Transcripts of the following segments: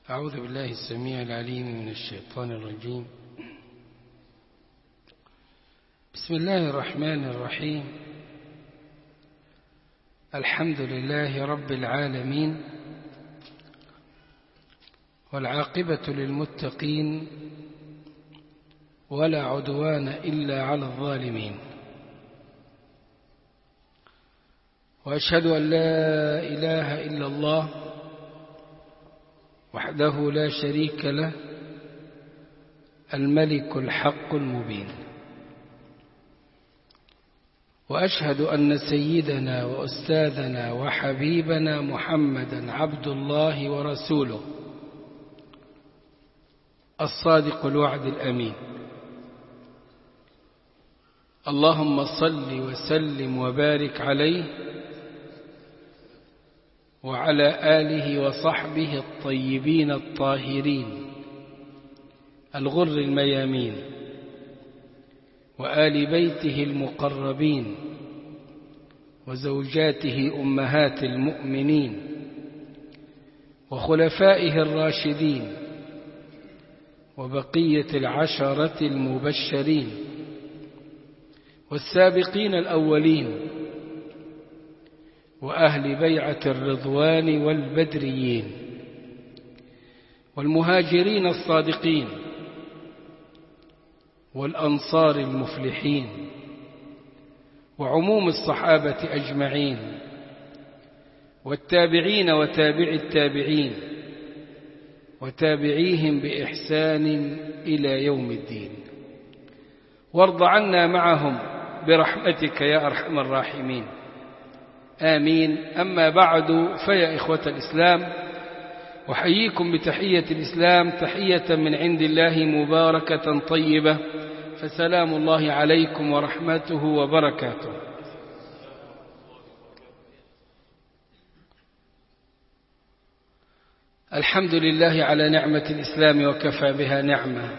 أعوذ بالله السميع العليم من الشيطان الرجيم. بسم الله الرحمن الرحيم. الحمد لله رب العالمين، والعاقبة للمتقين، ولا عدوان إلا على الظالمين، وأشهد أن لا إله إلا الله وحده لا شريك له، الملك الحق المبين. وأشهد أن سيدنا وأستاذنا وحبيبنا محمدا عبد الله ورسوله، الصادق الوعد الأمين. اللهم صل وسلم وبارك عليه وعلى آله وصحبه الطيبين الطاهرين الغر الميامين، وآل بيته المقربين، وزوجاته أمهات المؤمنين، وخلفائه الراشدين، وبقية العشرة المبشرين، والسابقين الأولين، وأهل بيعة الرضوان والبدريين، والمهاجرين الصادقين، والأنصار المفلحين، وعموم الصحابة أجمعين، والتابعين وتابع التابعين، وتابعيهم بإحسان إلى يوم الدين. وارض عنا معهم برحمتك يا أرحم الراحمين، آمين. أما بعد، فيا إخوة الإسلام، أحييكم بتحية الإسلام، تحية من عند الله مباركة طيبة، فسلام الله عليكم ورحمته وبركاته. الحمد لله على نعمة الإسلام وكفى بها نعمة.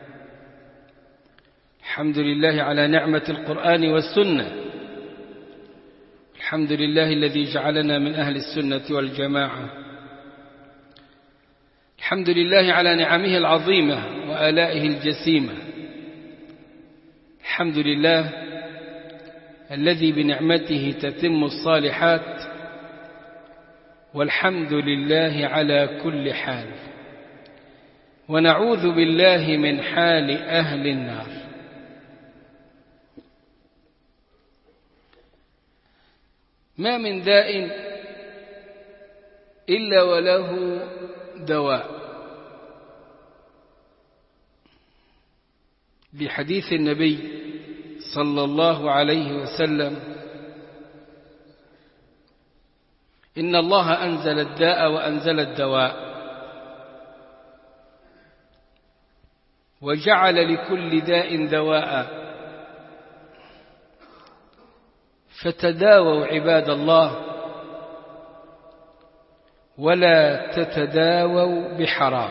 الحمد لله على نعمة القرآن والسنة. الحمد لله الذي جعلنا من أهل السنة والجماعة. الحمد لله على نعمه العظيمة وآلائه الجسيمة. الحمد لله الذي بنعمته تتم الصالحات، والحمد لله على كل حال، ونعوذ بالله من حال أهل النار. ما من داء إلا وله دواء، بحديث النبي صلى الله عليه وسلم: إن الله أنزل الداء وأنزل الدواء، وجعل لكل داء دواء، فتداووا عباد الله، ولا تتداووا بحرام.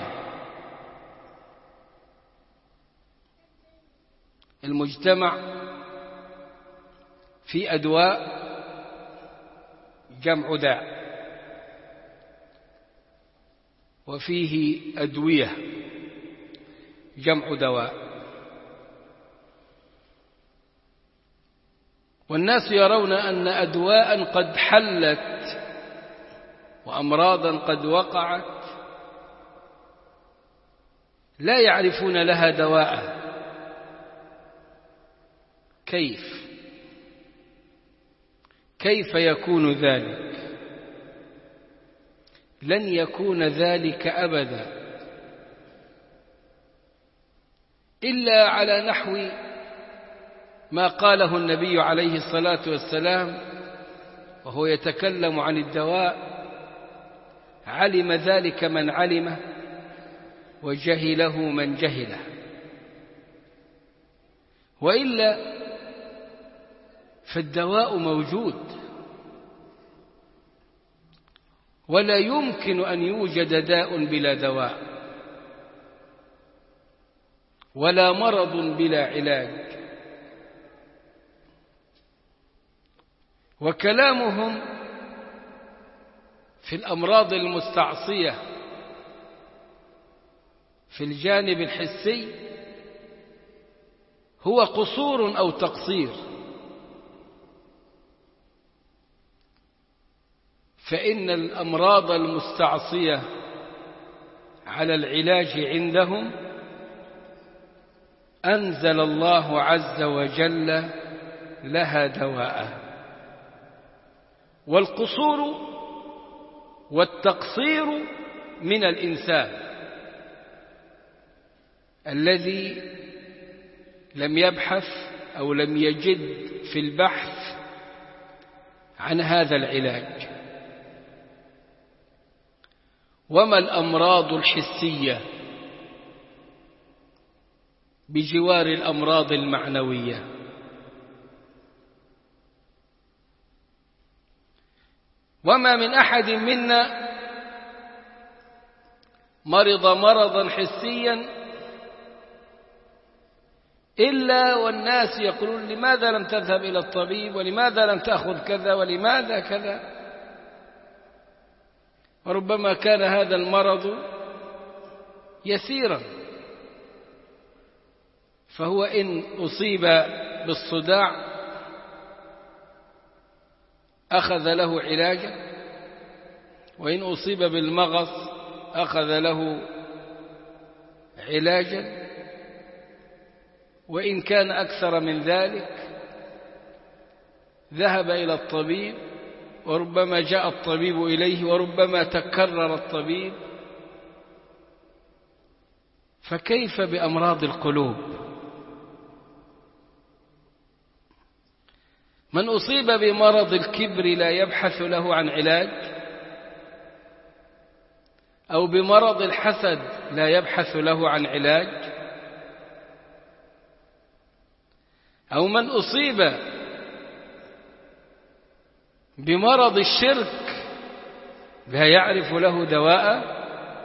المجتمع في أدواء جمع داء، وفيه أدوية جمع دواء. والناس يرون أن أدواء قد حلت وأمراضا قد وقعت لا يعرفون لها دواء. كيف يكون ذلك؟ لن يكون ذلك أبدا إلا على نحو ما قاله النبي عليه الصلاة والسلام وهو يتكلم عن الدواء: علم ذلك من علمه، وجهله من جهله. وإلا فالدواء موجود، ولا يمكن أن يوجد داء بلا دواء، ولا مرض بلا علاج. وكلامهم في الأمراض المستعصية في الجانب الحسي هو قصور أو تقصير، فإن الأمراض المستعصية على العلاج عندهم أنزل الله عز وجل لها دواء. والقصور والتقصير من الإنسان الذي لم يبحث أو لم يجد في البحث عن هذا العلاج. وما الأمراض الحسية بجوار الأمراض المعنوية؟ وما من أحد منا مرض مرضا حسيا إلا والناس يقولون لماذا لم تذهب إلى الطبيب، ولماذا لم تأخذ كذا، ولماذا كذا. وربما كان هذا المرض يسيرا، فهو إن أصيب بالصداع أخذ له علاجا، وإن أصيب بالمغص أخذ له علاجا، وإن كان أكثر من ذلك ذهب إلى الطبيب، وربما جاء الطبيب إليه، وربما تكرر الطبيب. فكيف بأمراض القلوب؟ من أصيب بمرض الكبر لا يبحث له عن علاج، أو بمرض الحسد لا يبحث له عن علاج، أو من أصيب بمرض الشرك لا يعرف له دواء،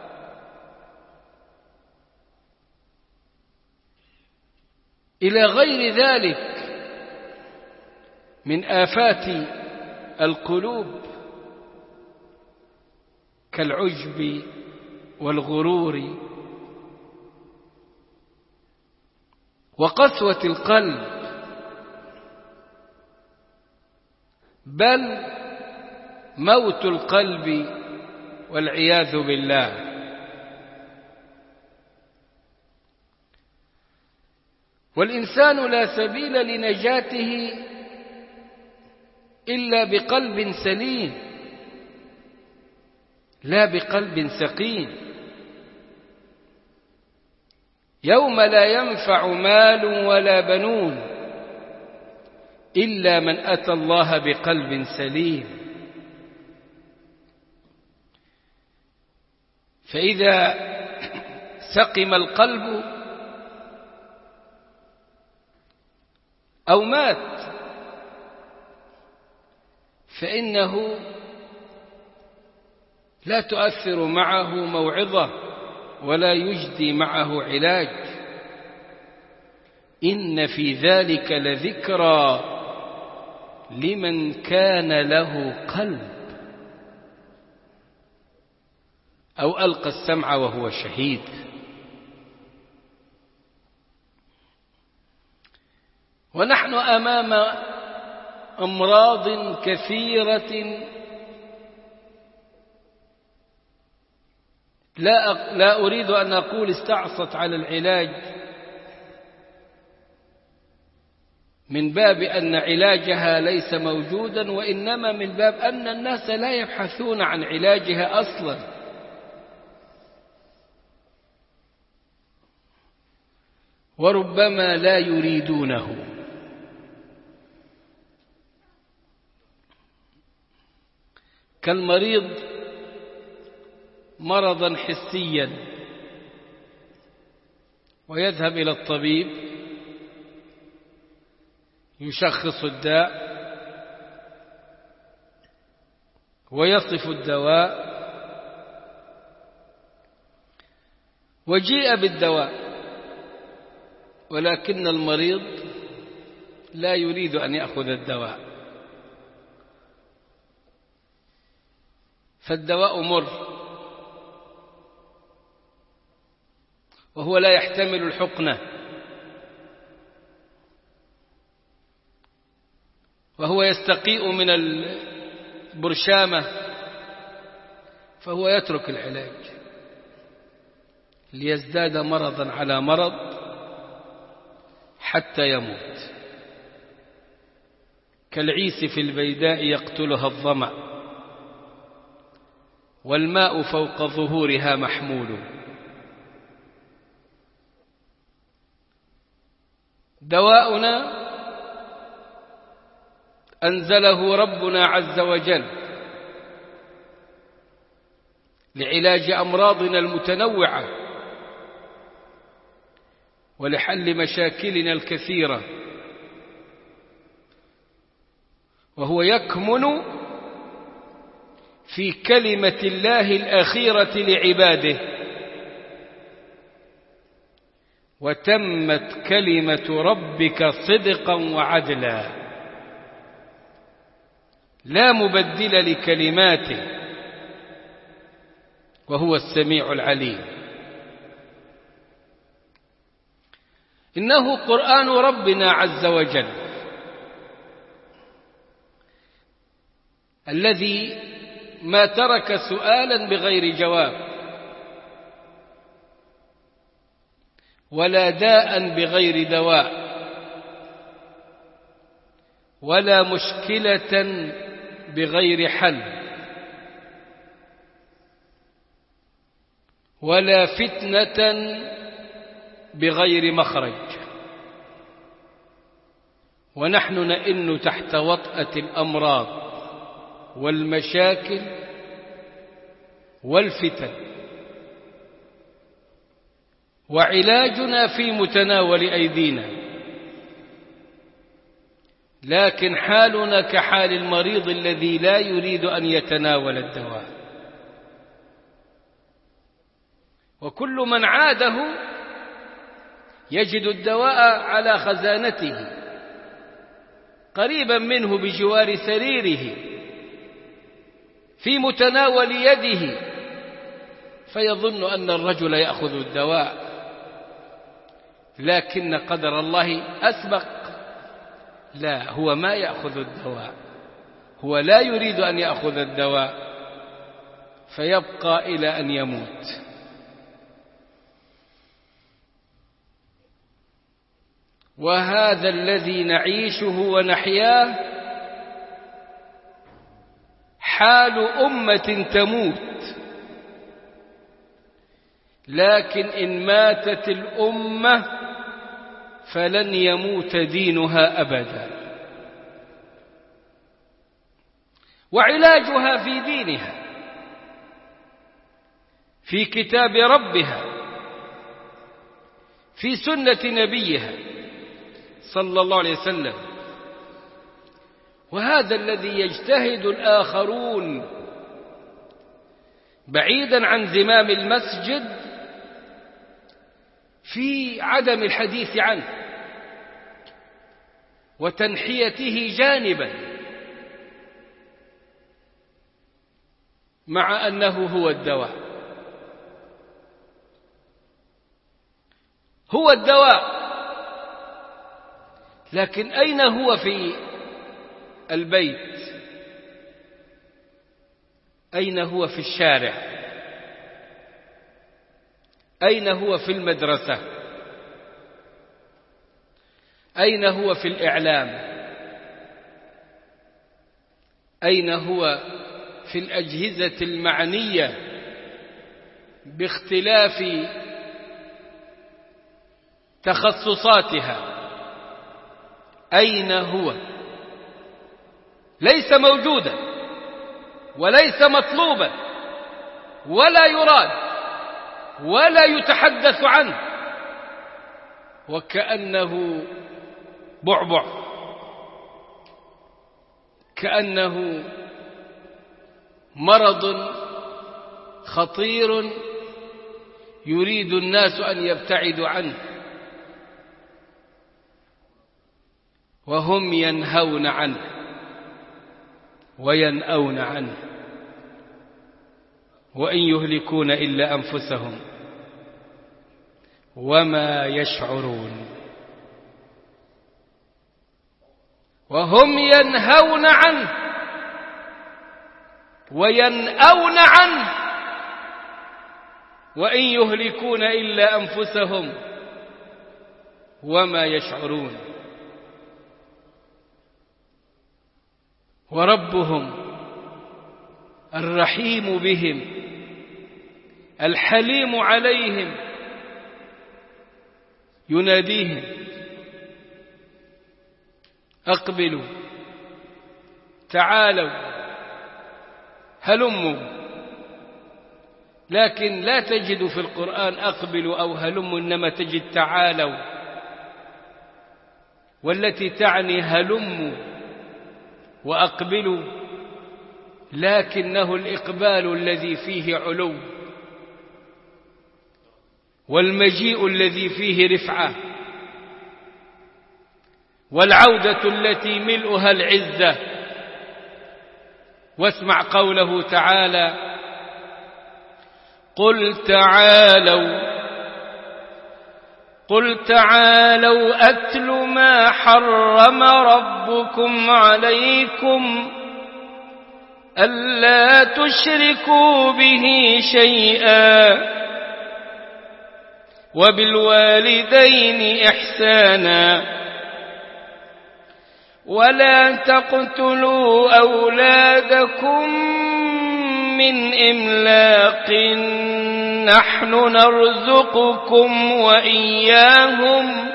إلى غير ذلك من آفات القلوب كالعجب والغرور وقسوة القلب، بل موت القلب والعياذ بالله. والإنسان لا سبيل لنجاته إلا بقلب سليم، لا بقلب سقيم. يوم لا ينفع مال ولا بنون إلا من أتى الله بقلب سليم. فإذا سقم القلب أو مات فإنه لا تؤثر معه موعظة ولا يجدي معه علاج. إن في ذلك لذكرى لمن كان له قلب أو ألقى السمع وهو شهيد. ونحن أمام أمراض كثيرة لا أريد أن أقول استعصت على العلاج من باب أن علاجها ليس موجودا، وإنما من باب أن الناس لا يبحثون عن علاجها أصلا. وربما لا يريدونه. كالمريض مرضا حسيا ويذهب إلى الطبيب يشخص الداء ويصف الدواء، وجيء بالدواء، ولكن المريض لا يريد أن يأخذ الدواء، فالدواء مر وهو لا يحتمل الحقنة، وهو يستقيء من البرشامة، فهو يترك العلاج ليزداد مرضا على مرض حتى يموت. كالعيس في البيداء يقتلها الظمأ، والماء فوق ظهورها محمول. دواؤنا أنزله ربنا عز وجل لعلاج أمراضنا المتنوعة ولحل مشاكلنا الكثيرة، وهو يكمن في كلمة الله الأخيرة لعباده: وتمت كلمة ربك صدقا وعدلا لا مبدل لكلماته وهو السميع العليم. إنه قرآن ربنا عز وجل الذي ما ترك سؤالا بغير جواب، ولا داء بغير دواء، ولا مشكلة بغير حل، ولا فتنة بغير مخرج. ونحن نئن تحت وطأة الأمراض والمشاكل والفتن، وعلاجنا في متناول أيدينا، لكن حالنا كحال المريض الذي لا يريد أن يتناول الدواء. وكل من عاده يجد الدواء على خزانته قريبا منه بجوار سريره في متناول يده، فيظن أن الرجل يأخذ الدواء، لكن قدر الله أسبق. لا، هو ما يأخذ الدواء، هو لا يريد أن يأخذ الدواء، فيبقى إلى أن يموت. وهذا الذي نعيشه ونحياه حال أمة تموت، لكن إن ماتت الأمة فلن يموت دينها أبدا، وعلاجها في دينها، في كتاب ربها، في سنة نبيها صلى الله عليه وسلم. وهذا الذي يجتهد الآخرون بعيدا عن زمام المسجد في عدم الحديث عنه وتنحيته جانبا، مع أنه هو الدواء، هو الدواء. لكن أين هو في البيت؟ أين هو في الشارع؟ أين هو في المدرسة؟ أين هو في الإعلام؟ أين هو في الأجهزة المعنية باختلاف تخصصاتها؟ أين هو؟ ليس موجودا وليس مطلوبا ولا يراد ولا يتحدث عنه، وكأنه بعبع، كأنه مرض خطير يريد الناس أن يبتعدوا عنه، وهم ينهون عنه وينأون عنه، وإن يهلكون إلا أنفسهم وما يشعرون. وهم ينهون عنه وينأون عنه وإن يهلكون إلا أنفسهم وما يشعرون. وربهم الرحيم بهم الحليم عليهم يناديهم: أقبلوا، تعالوا، هلموا. لكن لا تجد في القرآن أقبلوا أو هلموا، إنما تجد تعالوا، والتي تعني هلموا وأقبلوا، لكنه الإقبال الذي فيه علو، والمجيء الذي فيه رفعة، والعودة التي ملؤها العزة. واسمع قوله تعالى: قل تعالوا أتل ما حرم ربكم عليكم ألا تشركوا به شيئا وبالوالدين إحسانا ولا تقتلوا أولادكم من إملاق نحن نرزقكم وإياهم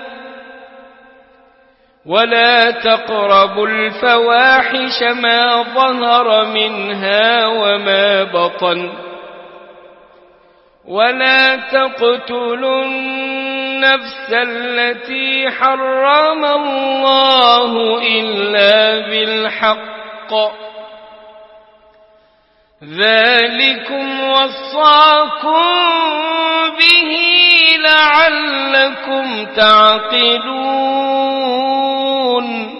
ولا تقربوا الفواحش ما ظهر منها وما بطن ولا تقتلوا النفس التي حرم الله إلا بالحق ذلكم وصاكم به لعلكم تعقلون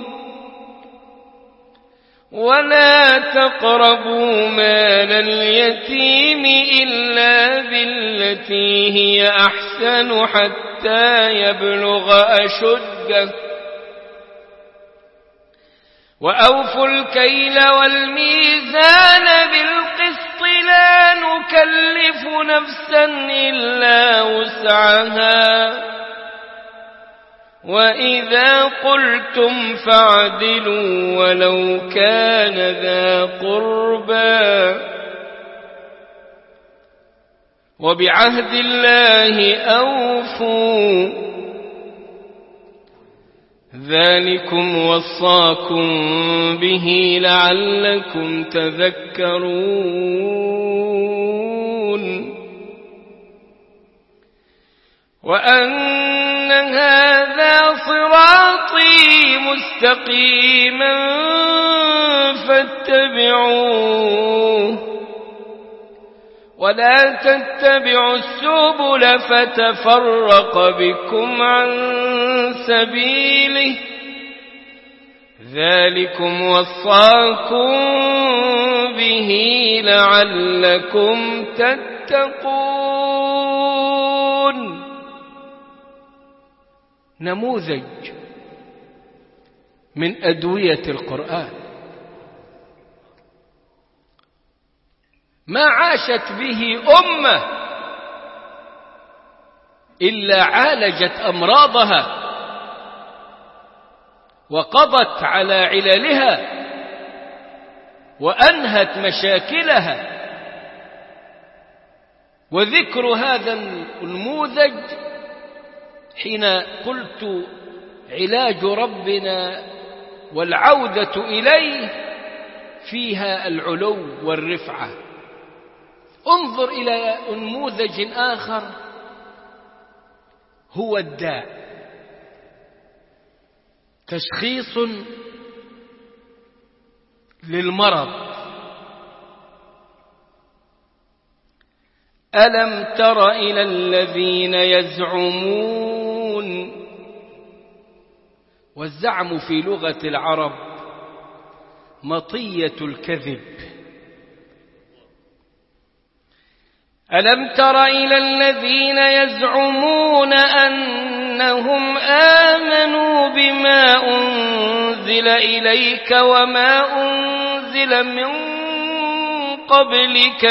ولا تقربوا مال اليتيم إلا بالتي هي أحسن حتى يبلغ أشده وأوفوا الكيل والميزان بالقسط لا نكلف نفسا إلا وسعها وإذا قلتم فاعدلوا ولو كان ذا قربى وبعهد الله أوفوا ذلكم وصاكم به لعلكم تذكرون وأن هذا صراطي مستقيما فاتبعوه ولا تتبعوا السبل فتفرق بكم عن سبيله ذلكم وصاكم به لعلكم تتقون. نموذج من أدوية القرآن ما عاشت به أمة إلا عالجت أمراضها وقضت على عللها وأنهت مشاكلها. وذكر هذا النموذج حين قلت علاج ربنا والعودة إليه فيها العلو والرفعة. انظر إلى نموذج آخر هو الداء، تشخيص للمرض. ألم تر إلى الذين يزعمون، والزعم في لغة العرب مطية الكذب. ألم تر إلى الذين يزعمون أنهم آمنوا بما أنزل إليك وما أنزل من قبلك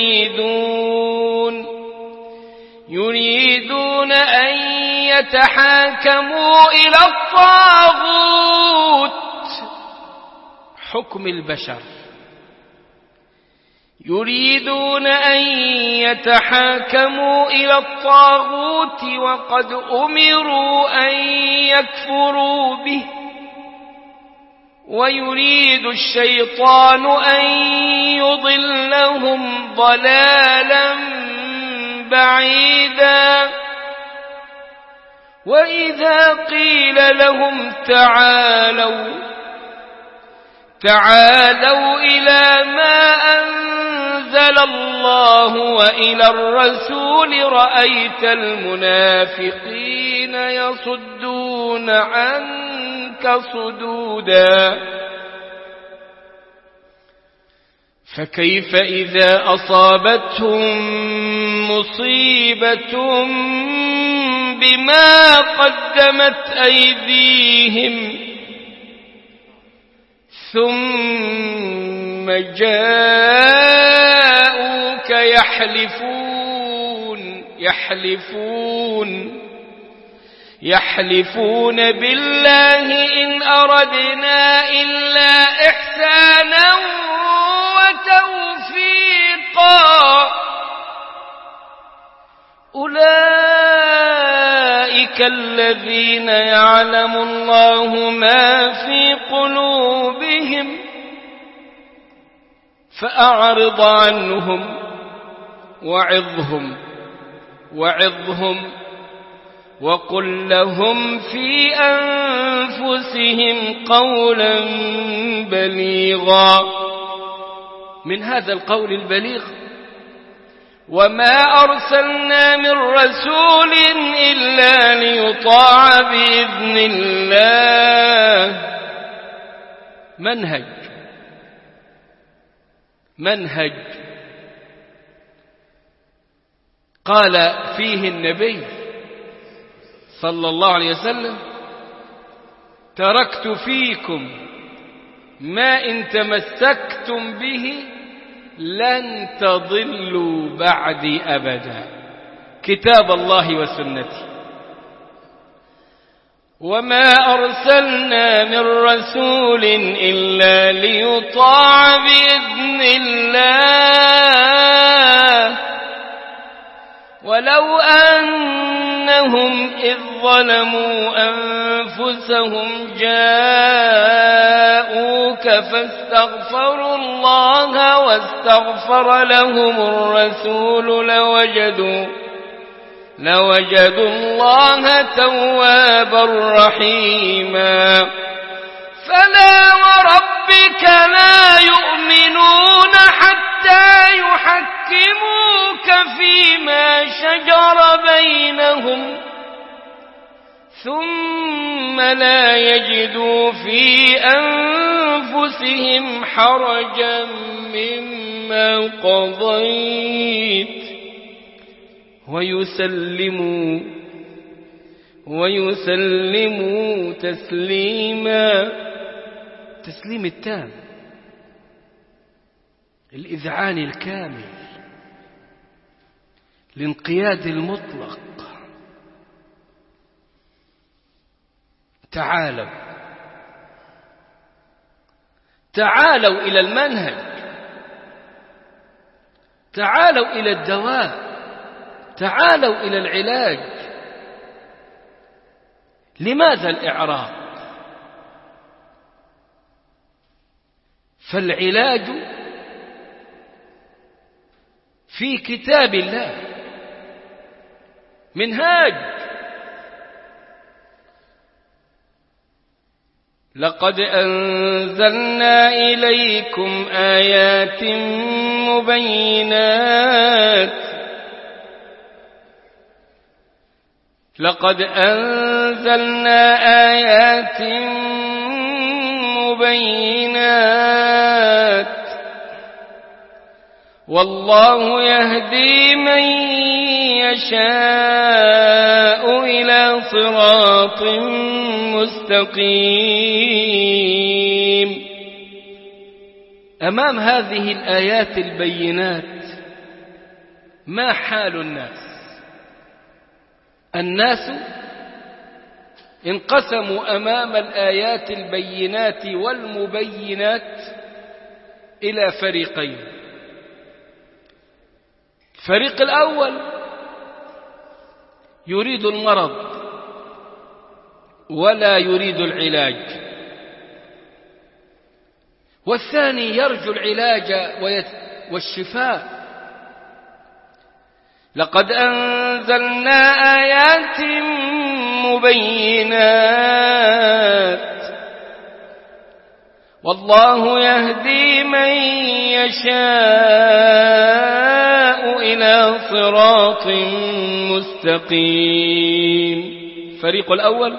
يريدون أن يتحاكموا إلى الطاغوت حكم البشر، يريدون أن يتحاكموا إلى الطاغوت وقد أمروا أن يكفروا به، ويريد الشيطان أن يضلهم ضلالا بعيدا. وإذا قيل لهم تعالوا إلى ما أنزل الله وإلى الرسول رأيت المنافقين يصدون عنك صدودا. فكيف إذا أصابتهم مصيبة بما قدمت أيديهم ثم جاءوك يحلفون بالله إن أردنا إلا إحسانا وتوفيقا أولئك الذين يعلم الله ما في قلوبهم فأعرض عنهم وعظهم وقل لهم في أنفسهم قولا بليغا. من هذا القول البليغ: وما أرسلنا من رسول إلا ليطاع بإذن الله. منهج قال فيه النبي صلى الله عليه وسلم: تركت فيكم ما إن تمسكتم به لن تضلوا بعدي أبدا، كتاب الله وسنتي. وما أرسلنا من رسول إلا ليطاع بإذن الله ولو أنهم إذ ظلموا أنفسهم جاءوك فاستغفروا الله واستغفر لهم الرسول لوجدوا الله توابا رحيما. فلا وربك لا يؤمنون حتى يحكموك فيما شجر بينهم ثم لا يجدوا في أنفسهم حرجا مما قضيت ويسلموا تسليما. تسليم التام، الإذعان الكامل، الانقياد المطلق. تعالوا إلى المنهج، تعالوا إلى الدواء، تعالوا إلى العلاج. لماذا الإعراض؟ فالعلاج في كتاب الله منهاج. لقد أنزلنا إليكم آيات مبينات لقد أنزلنا آيات مبينات والله يهدي من يشاء إلى صراط مستقيم. أمام هذه الآيات البينات ما حال الناس؟ الناس انقسموا أمام الآيات البينات والمبينات إلى فريقين. الفريق الأول يريد المرض ولا يريد العلاج، والثاني يرجو العلاج والشفاء. لقد أنزلنا آيات مبينات والله يهدي من يشاء إلى صراط مستقيم. الفريق الأول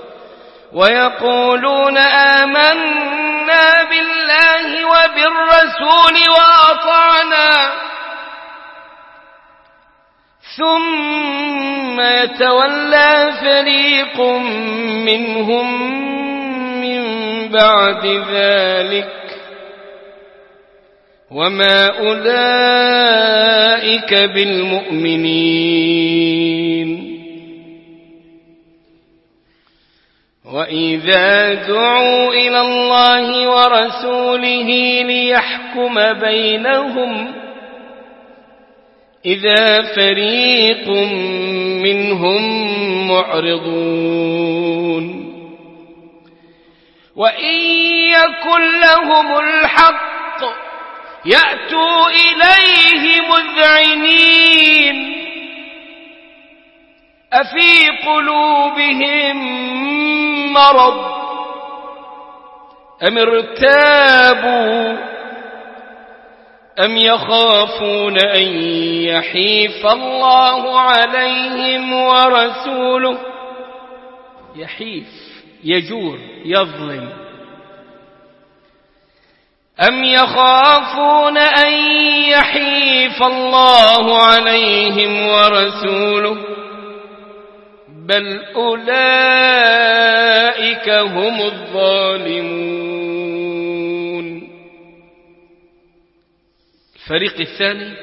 ويقولون آمنا بالله وبالرسول وأطعنا ثم يتولى فريق منهم من بعد ذلك وما أولئك بالمؤمنين. وإذا دعوا إلى الله ورسوله ليحكم بينهم إذا فريق منهم معرضون. وإن يكن لهم الحق يأتوا إليه مذعنين أفي قلوبهم مرض أم ارتابوا أم يخافون أن يحيف الله عليهم ورسوله. يحيف يجور يظلم. أم يخافون أن يحيف الله عليهم ورسوله بل أولئك هم الظالمون. الفريق الثاني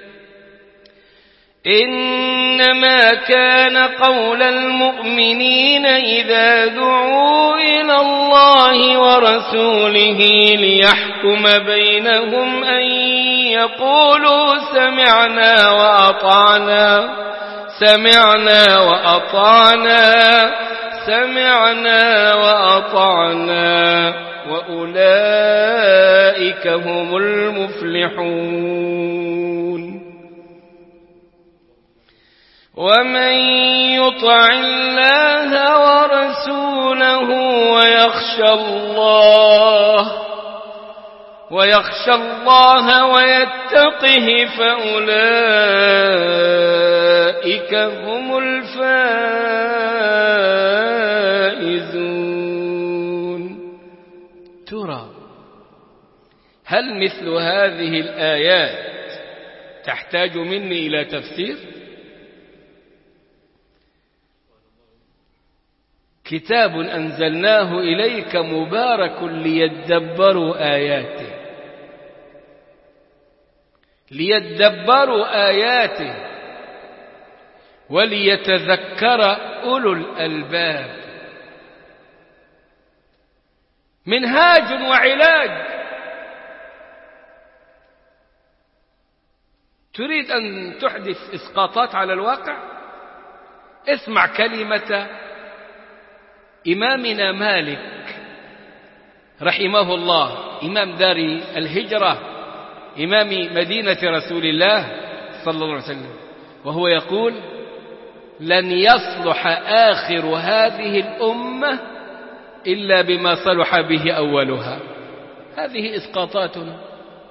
إنما كان قول المؤمنين إذا دعوا إلى الله ورسوله ليحكم بينهم أن يقولوا سمعنا وأطعنا سمعنا وأطعنا سمعنا وأطعنا وأولئك هم المفلحون. ومن يطع الله ورسوله ويخشى الله ويتقه فأولئك هم الفائزون. ترى هل مثل هذه الآيات تحتاج مني إلى تفسير؟ كتاب أنزلناه إليك مبارك ليدبروا آياته وليتذكر أولو الألباب. منهاج وعلاج. تريد أن تحدث إسقاطات على الواقع؟ اسمع كلمة إمامنا مالك رحمه الله، إمام دار الهجرة، إمام مدينة رسول الله صلى الله عليه وسلم، وهو يقول: لن يصلح آخر هذه الأمة إلا بما صلح به أولها. هذه إسقاطاتنا.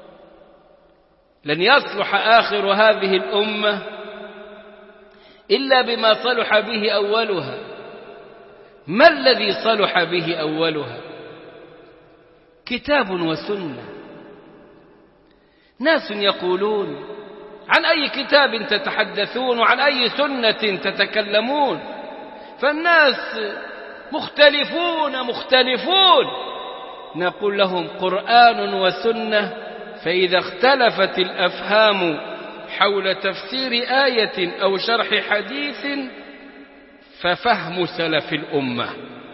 لن يصلح آخر هذه الأمة إلا بما صلح به أولها. ما الذي صلح به أولها؟ كتاب وسنة. ناس يقولون: عن أي كتاب تتحدثون وعن أي سنة تتكلمون؟ فالناس مختلفون. نقول لهم: قرآن وسنة، فإذا اختلفت الأفهام حول تفسير آية أو شرح حديث ففهم سلف الأمة.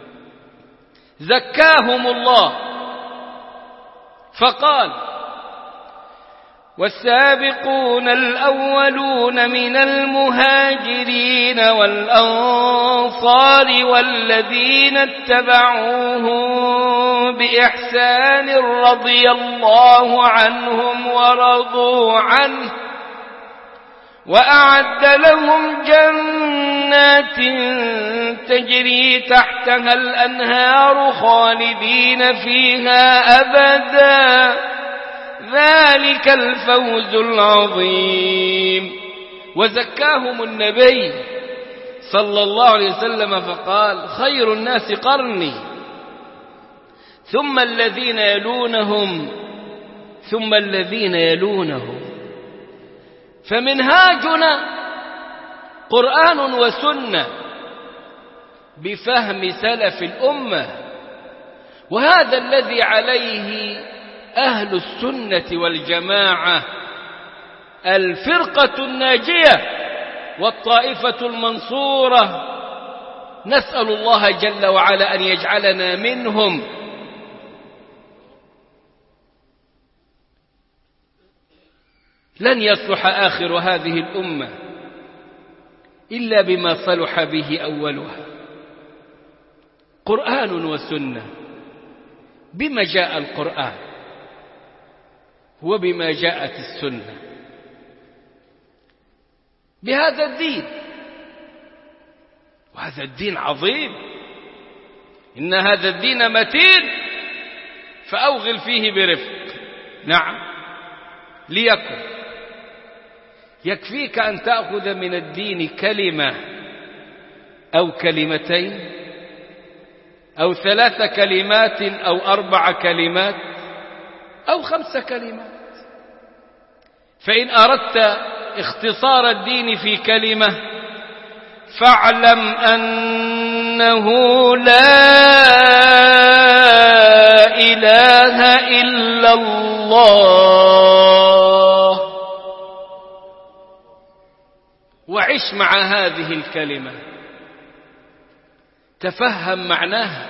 زكاهم الله فقال: والسابقون الأولون من المهاجرين والأنصار والذين اتبعوهم بإحسان رضي الله عنهم ورضوا عنه وأعد لهم جنات تجري تحتها الأنهار خالدين فيها أبدا، ذلك الفوز العظيم. وزكاهم النبي صلى الله عليه وسلم فقال: خير الناس قرني ثم الذين يلونهم ثم الذين يلونهم. فمنهاجنا قرآن وسنة بفهم سلف الأمة، وهذا الذي عليه أهل السنة والجماعة، الفرقة الناجية والطائفة المنصورة. نسأل الله جل وعلا أن يجعلنا منهم. لن يصلح آخر هذه الأمة إلا بما صلح به أولها. قرآن وسنة. بما جاء القرآن وبما جاءت السنة، بهذا الدين. وهذا الدين عظيم، إن هذا الدين متين فأوغل فيه برفق. نعم، ليكن. يكفيك أن تأخذ من الدين كلمة أو كلمتين أو 3 كلمات أو 4 كلمات أو 5 كلمات. فإن أردت اختصار الدين في كلمة فاعلم أنه لا إله إلا الله، وعش مع هذه الكلمة، تفهم معناها،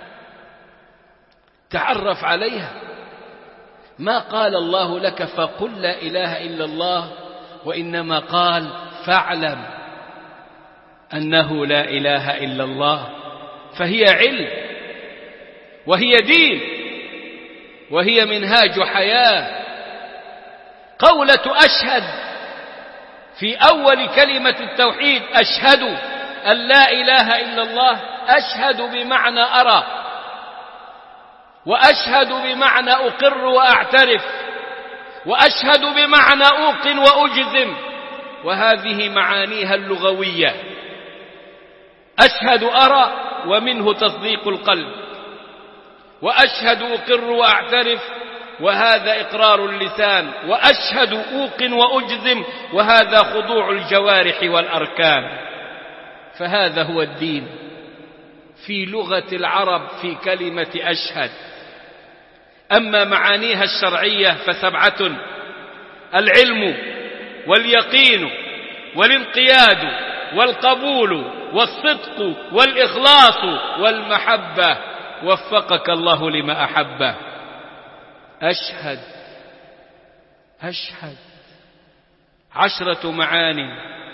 تعرف عليها. ما قال الله لك فقل لا إله إلا الله، وإنما قال فاعلم أنه لا إله إلا الله. فهي علم وهي دين وهي منهاج حياة. قولة أشهد في أول كلمة التوحيد: أشهد أن لا إله إلا الله. أشهد بمعنى أرى، وأشهد بمعنى أقر وأعترف، وأشهد بمعنى أوقن وأجزم، وهذه معانيها اللغوية. أشهد أرى ومنه تصديق القلب، وأشهد أقر وأعترف وهذا إقرار اللسان، وأشهد أوقن وأجزم وهذا خضوع الجوارح والأركان. فهذا هو الدين في لغة العرب في كلمة أشهد. أما معانيها الشرعية ف7: العلم واليقين والانقياد والقبول والصدق والإخلاص والمحبة. وفقك الله لما أحبه. أشهد 10 معاني،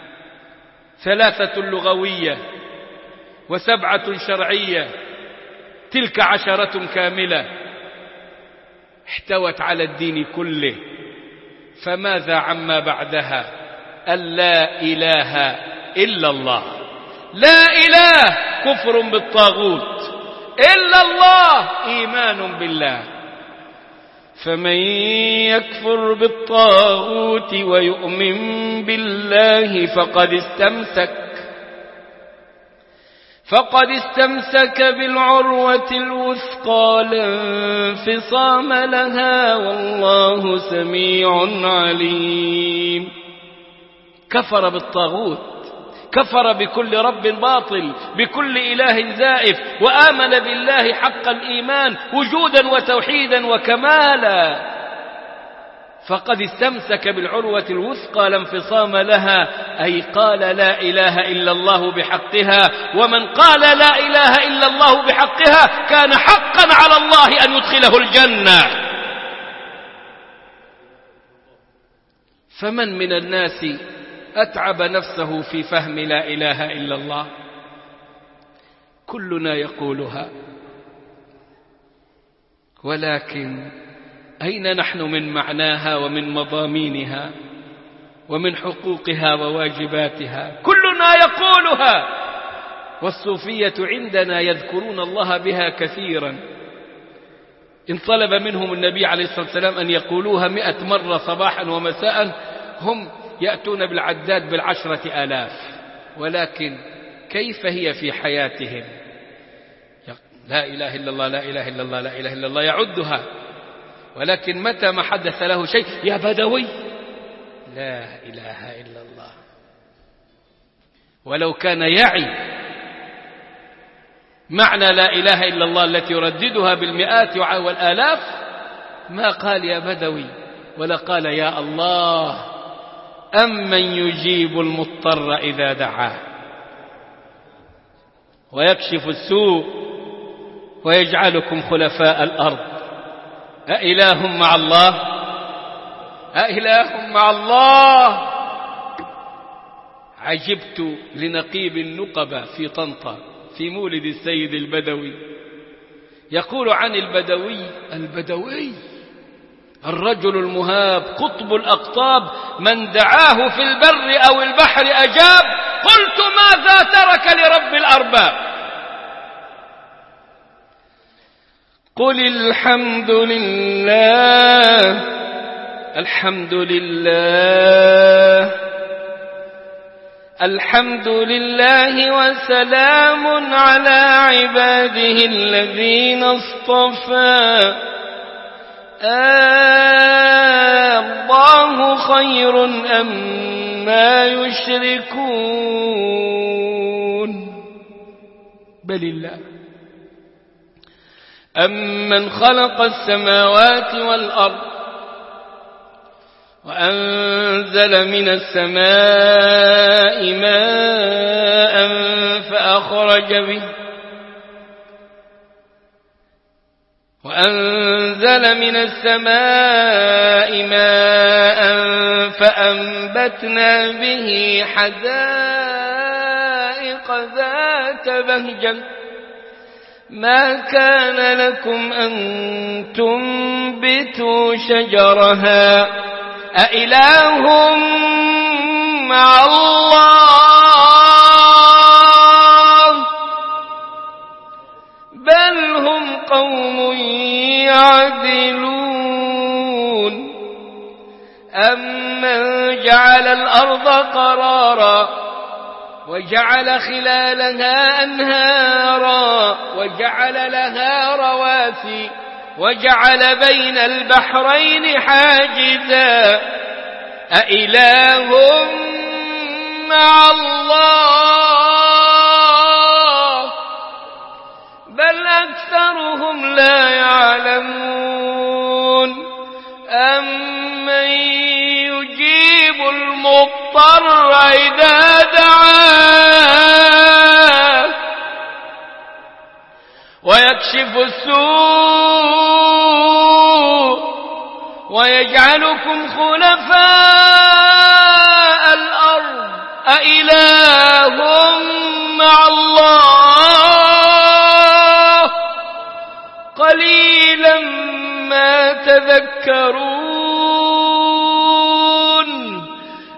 3 لغوية و7 شرعية، تلك 10 كاملة احتوت على الدين كله. فماذا عما بعدها؟ لا إله إلا الله. لا إله كفر بالطاغوت، إلا الله إيمان بالله. فمن يكفر بالطاغوت ويؤمن بالله فقد استمسك بالعروة الوثقى لا انفصام لها والله سميع عليم. كفر بالطاغوت، كفر بكل رب باطل، بكل إله زائف، وآمن بالله حق الإيمان وجودا وتوحيدا وكمالا. فقد استمسك بالعروة الوثقى لا انفصام لها، أي قال لا إله إلا الله بحقها، ومن قال لا إله إلا الله بحقها كان حقا على الله أن يدخله الجنة. فمن من الناس أتعب نفسه في فهم لا إله إلا الله؟ كلنا يقولها، ولكن أين نحن من معناها ومن مضامينها ومن حقوقها وواجباتها؟ كلنا يقولها، والصوفية عندنا يذكرون الله بها كثيرا. إن طلب منهم النبي عليه الصلاة والسلام أن يقولوها 100 مرة صباحا ومساء هم يأتون بالعداد ب10,000. ولكن كيف هي في حياتهم؟ لا إله إلا الله لا إله إلا الله لا إله إلا الله يعدها، ولكن متى ما حدث له شيء يا بدوي لا إله إلا الله. ولو كان يعي معنى لا إله إلا الله التي يرددها بالمئات والآلاف ما قال يا بدوي، ولا قال يا الله أمن يجيب المضطر إذا دعاه ويكشف السوء ويجعلكم خلفاء الأرض أإله مع الله؟ أإله مع الله؟ عجبت لنقيب النقبة في طنطا في مولد السيد البدوي، يقول عن البدوي الرجل المهاب قطب الأقطاب من دعاه في البر أو البحر أجاب، قلت ماذا ترك لرب الأرباب؟ قل الحمد لله الحمد لله الحمد لله وسلام على عباده الذين اصطفى الله خير أما يشركون بل الله أمن خلق السماوات والأرض وأنزل من السماء ماء فأخرج به فأنبتنا به حدائق ذات بهجة ما كان لكم أن تنبتوا شجرها أإله مع الله بل هم قوم يعدلون أمن جعل الأرض قرارا وجعل خلالها أنهارا وجعل لها رواسي وجعل بين البحرين حاجزا أإله مع الله بل أكثرهم لا يعلمون أمن يجيب المضطر إذا دعاه ويكشف السوء ويجعلكم خلفاء الأرض أإله مع الله قليلا ما تذكرون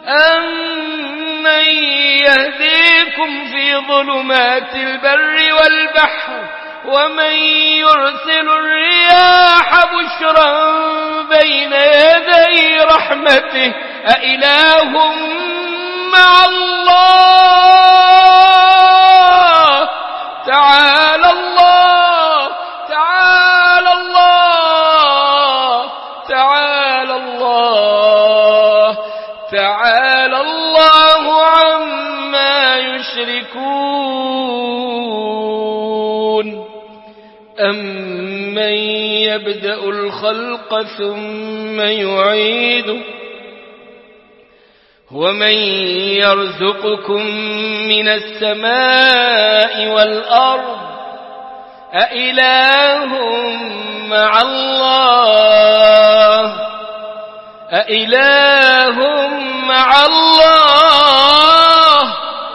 أمن يهديكم في ظلمات البر والبحر ومن يرسل الرياح بشرا بين يدي رحمته أإله مع الله تعالى الله تعالى الله تعالى الله تعالى الله عما يشركون أمن يبدأ الخلق ثم يعيده ومن يرزقكم من السماء والأرض أإله مع الله أإله مع الله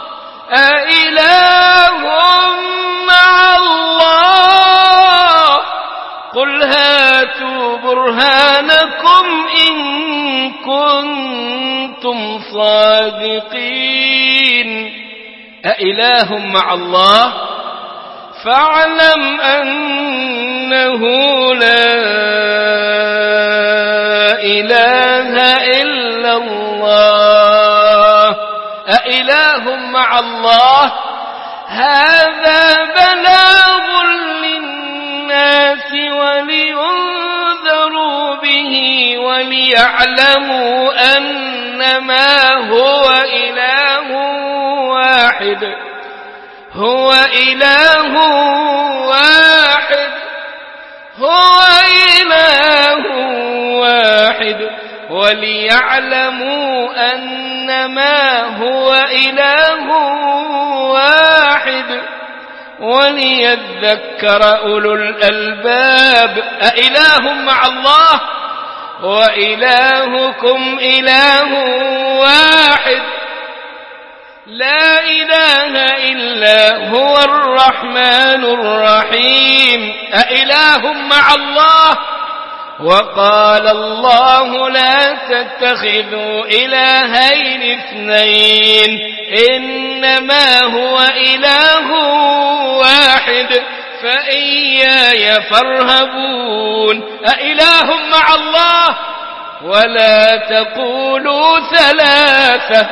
أإله مع الله قل هاتوا برهانكم إن كنتم صادقين أإله مع الله فاعلم أنه لا إله إلا الله أإله مع الله هذا بلاغ للناس ولينذروا به وليعلموا أنما هو إله واحد هو إله واحد هو إله واحد وليعلموا أنما هو إله واحد وليذكر أولو الألباب أإله مع الله وإلهكم إله واحد لا إله إلا هو الرحمن الرحيم أإله مع الله وقال الله لا تتخذوا إلهين اثنين إنما هو إله واحد فإياي فارهبون أإله مع الله ولا تقولوا ثلاثة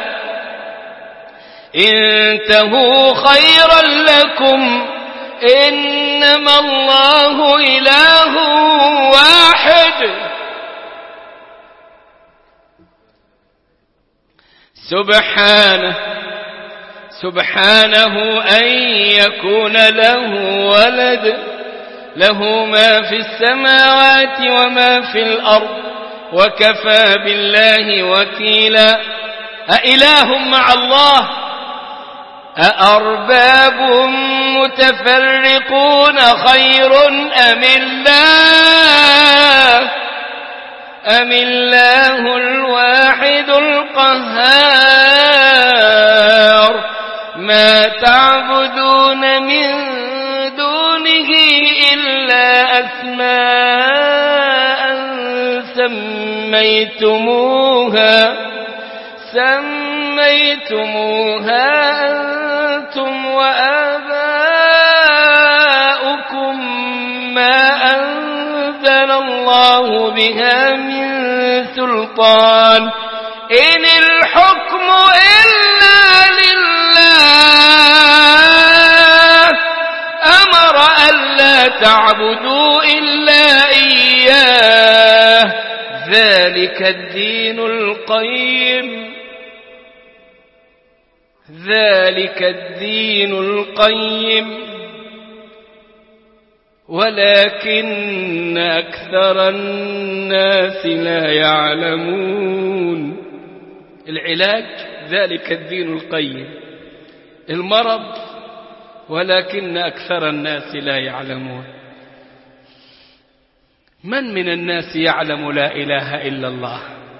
انتهوا خيرا لكم إنما الله إله واحد سبحانه أن يكون له ولد له ما في السماوات وما في الأرض وكفى بالله وكيلا أإله مع الله أأرباب متفرقون خير أم الله الواحد القهار ما تعبدون من دونه إلا أسماء سميتموها أنتم وآباؤكم ما أنزل الله بها من سلطان إن الحكم إلا لله أمر ألا تعبدوا إلا إياه ذلك الدين القيم ولكن أكثر الناس لا يعلمون العلاج ذلك الدين القيم المرض ولكن أكثر الناس لا يعلمون من الناس يعلم لا إله إلا الله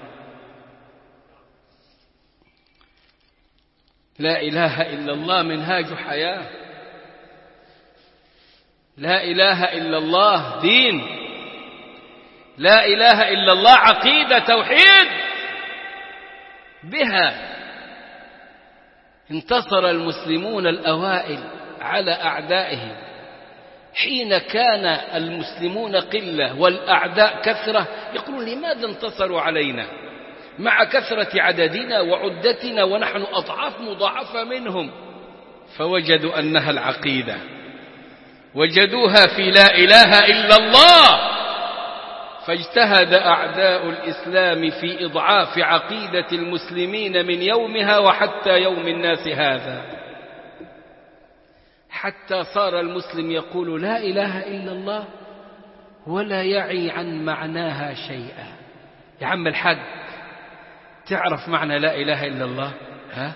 لا إله إلا الله منهاج حياة لا إله إلا الله دين لا إله إلا الله عقيدة توحيد بها انتصر المسلمون الأوائل على أعدائهم حين كان المسلمون قلة والأعداء كثرة يقولون لماذا انتصروا علينا مع كثرة عددنا وعدتنا ونحن أضعاف مضاعفة منهم فوجدوا أنها العقيدة وجدوها في لا إله إلا الله. فاجتهد أعداء الإسلام في إضعاف عقيدة المسلمين من يومها وحتى يوم الناس هذا، حتى صار المسلم يقول لا إله إلا الله ولا يعي عن معناها شيئا. يا عم الحاج، تعرف معنى لا إله إلا الله؟ ها؟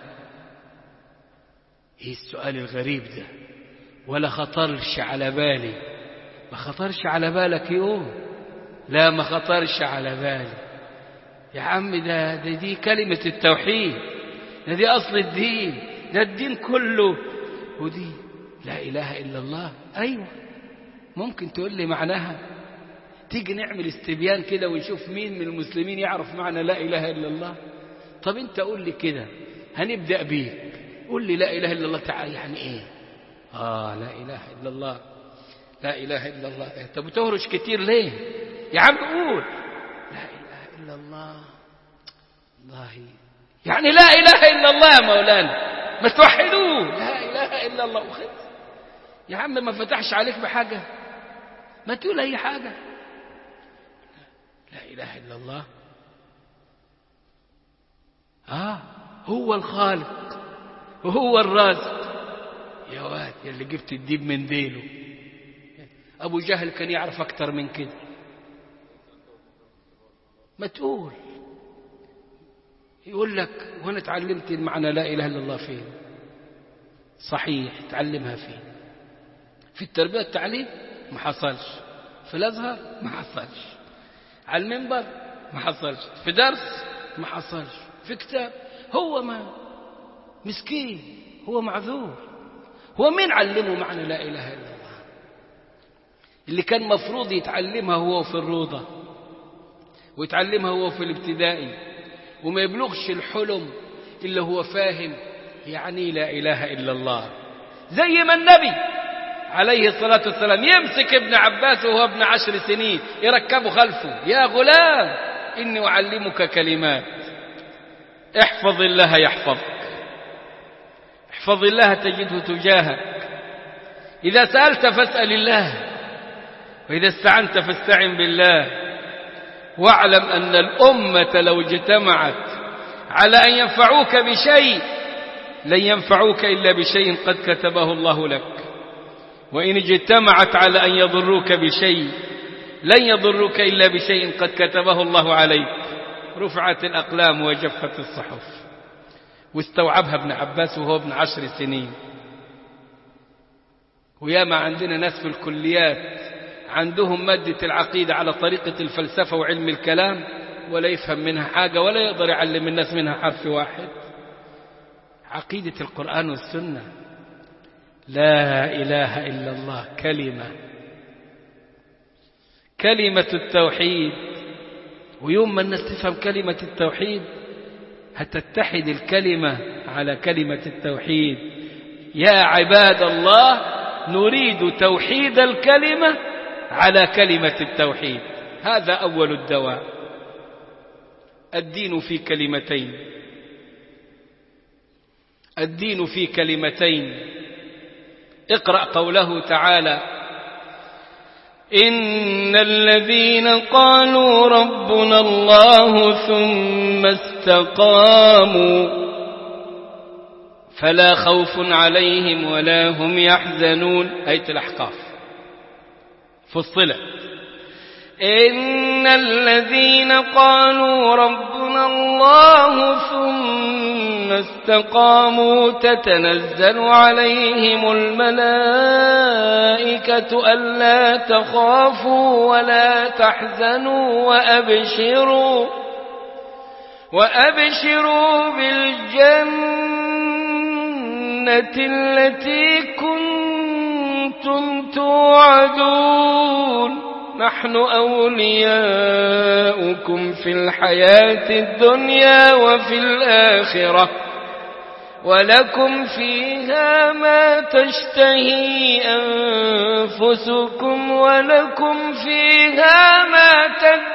ايه السؤال الغريب ده؟ ولا خطرش على بالي. ما خطرش على بالك يوم؟ لا، ما خطرش على بالي يا عم. دي كلمة التوحيد، دي أصل الدين، ده الدين كله. ودي لا إله إلا الله. أيوة، ممكن تقول لي معناها؟ تيجي نعمل استبيان كده ونشوف مين من المسلمين يعرف معنى لا إله إلا الله. طب انت قول لي كده، هنبدأ بيك. قول لي لا إله إلا الله تعالى يعني ايه؟ لا إله إلا الله، لا إله إلا الله. طب بتهرش كتير ليه يا عم؟ قول لا إله إلا الله. الله يعني لا إله إلا الله يا مولانا، ما توحدوه. لا إله إلا الله وخذ يا عم، ما فتحش عليك بحاجة، ما تقول أي حاجة. لا إله إلا الله. هو الخالق وهو الرازق. يا واد يا اللي جبت الديب من ديله. أبو جهل كان يعرف أكتر من كده. ما تقول. يقول لك وانا اتعلمت المعنى لا إله إلا الله فين؟ صحيح، تعلمها فين؟ في التربية التعليم ما حصلش، في الأزهر ما حصلش، على المنبر ما حصلش، في درس ما حصلش، في كتاب. هو ما مسكين، هو معذور. هو مين علمه معنى لا إله إلا الله؟ اللي كان مفروض يتعلمها هو في الروضة، ويتعلمها هو في الابتدائي، وما يبلغش الحلم إلا هو فاهم يعني لا إله إلا الله. زي ما النبي عليه الصلاة والسلام يمسك ابن عباس وهو ابن 10 سنين يركبه خلفه: يا غلام إني أعلمك كلمات، احفظ الله يحفظك، احفظ الله تجده تجاهك، إذا سألت فاسأل الله، وإذا استعنت فاستعن بالله، واعلم أن الأمة لو اجتمعت على أن ينفعوك بشيء لن ينفعوك إلا بشيء قد كتبه الله لك، وإن اجتمعت على أن يضروك بشيء لن يضروك إلا بشيء قد كتبه الله عليك. رفعت الأقلام وجفت الصحف. واستوعبها ابن عباس وهو ابن 10 سنين. وياما عندنا ناس في الكليات عندهم مادة العقيدة على طريقة الفلسفة وعلم الكلام، ولا يفهم منها حاجة ولا يقدر يعلم الناس منها حرف واحد. عقيدة القرآن والسنة لا إله إلا الله، كلمة التوحيد. ويوم ما الناس تفهم كلمة التوحيد هتتحد الكلمة على كلمة التوحيد. يا عباد الله، نريد توحيد الكلمة على كلمة التوحيد. هذا أول الدواء. الدين في كلمتين، الدين في كلمتين. اقرأ قوله تعالى: إن الذين قالوا ربنا الله ثم استقاموا فلا خوف عليهم ولا هم يحزنون. آية الأحقاف فصلت. إن الذين قالوا ربنا الله ثم استقاموا تتنزل عليهم الملائكة ألا تخافوا ولا تحزنوا وأبشروا بالجنة التي كنتم توعدون. نحن أولياؤكم في الحياة الدنيا وفي الآخرة ولكم فيها ما تشتهي أنفسكم ولكم فيها ما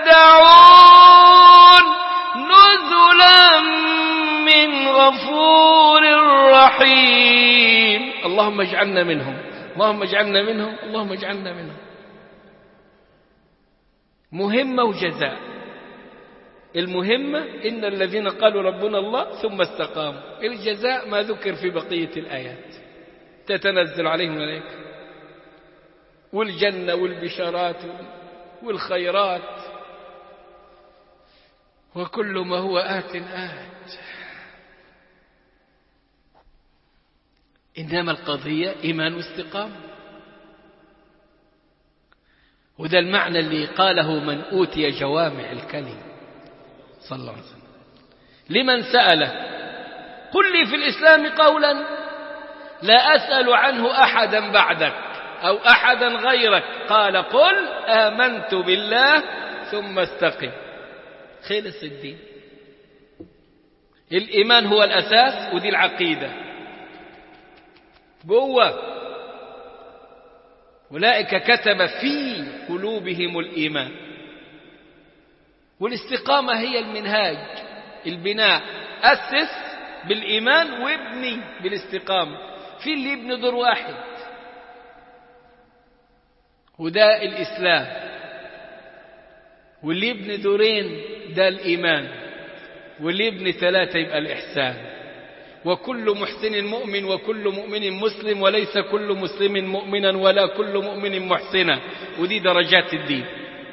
تدعون نزلا من غفور رحيم. اللهم اجعلنا منهم. اللهم اجعلنا منهم، اللهم اجعلنا منهم. مهمة وجزاء. المهمة إن الذين قالوا ربنا الله ثم استقاموا. الجزاء ما ذكر في بقية الآيات، تتنزل عليهم الملائكة والجنة والبشارات والخيرات وكل ما هو آت. إنما القضية إيمان واستقامة. وده المعنى اللي قاله من أوتي جوامع الكلم صلى الله عليه وسلم لمن سأله: قل لي في الإسلام قولا لا أسأل عنه أحدا بعدك أو أحدا غيرك. قال: قل آمنت بالله ثم استقم. خلص الدين. الإيمان هو الأساس، ودي العقيدة جوه. أولئك كتب في قلوبهم الإيمان. والاستقامة هي المنهاج، البناء. أسس بالإيمان وابني بالاستقامة. في اللي يبني دور واحد وده الإسلام، واللي يبني دورين ده الإيمان، واللي يبني ثلاثة يبقى الإحسان. وكل محسن مؤمن وكل مؤمن مسلم، وليس كل مسلم مؤمنا ولا كل مؤمن محسنا. ودي درجات الدين.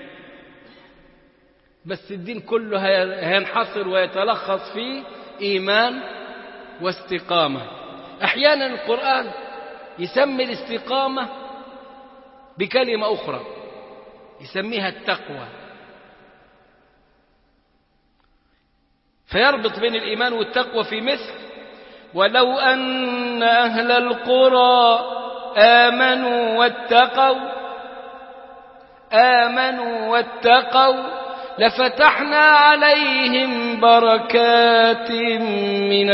بس الدين كله هينحصر ويتلخص في إيمان واستقامة. أحيانا القرآن يسمي الاستقامة بكلمة أخرى، يسميها التقوى، فيربط بين الإيمان والتقوى في مثل: ولو أن أهل القرى آمنوا واتقوا لفتحنا عليهم بركات من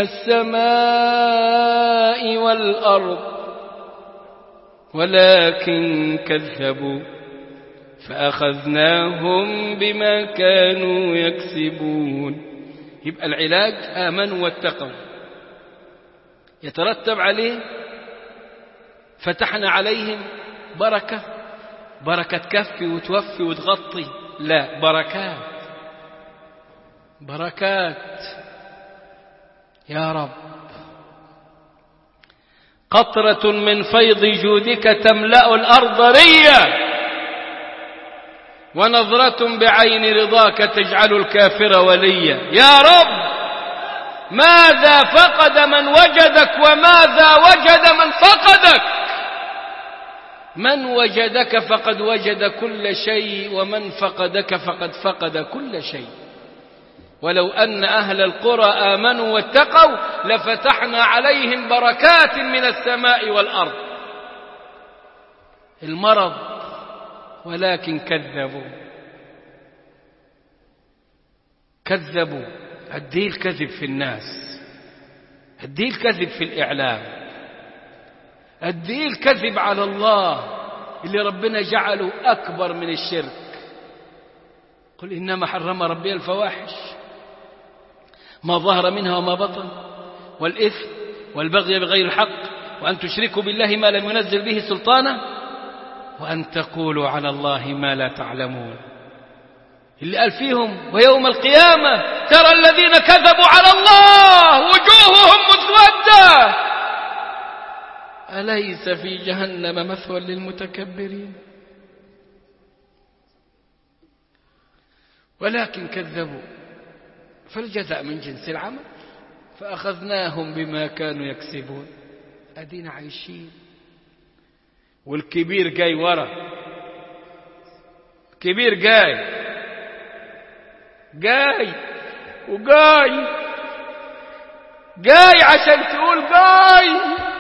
السماء والأرض ولكن كذبوا فأخذناهم بما كانوا يكسبون. يبقى العلاج آمنوا واتقوا، يترتب عليه فتحنا عليهم بركة تكفي وتوفي وتغطي، لا، بركات يا رب. قطرة من فيض جودك تملأ الأرض ريا، ونظرة بعين رضاك تجعل الكافر وليا. يا رب، ماذا فقد من وجدك وماذا وجد من فقدك؟ من وجدك فقد وجد كل شيء، ومن فقدك فقد فقد كل شيء. ولو أن أهل القرى آمنوا واتقوا لفتحنا عليهم بركات من السماء والأرض. المرض ولكن كذبوا. أدي الكذب في الناس، أدي الكذب في الإعلام، أدي الكذب على الله اللي ربنا جعله أكبر من الشرك. قل إنما حرم ربي الفواحش ما ظهر منها وما بطن والإثم والبغي بغير الحق وأن تشركوا بالله ما لم ينزل به سلطانا وأن تقولوا على الله ما لا تعلمون. اللي قال فيهم: ويوم القيامة ترى الذين كذبوا على الله وجوههم مسودة أليس في جهنم مثوى للمتكبرين. ولكن كذبوا فالجزاء من جنس العمل فأخذناهم بما كانوا يكسبون. أدينا عايشين والكبير جاي ورا، كبير جاي عشان تقول جاي.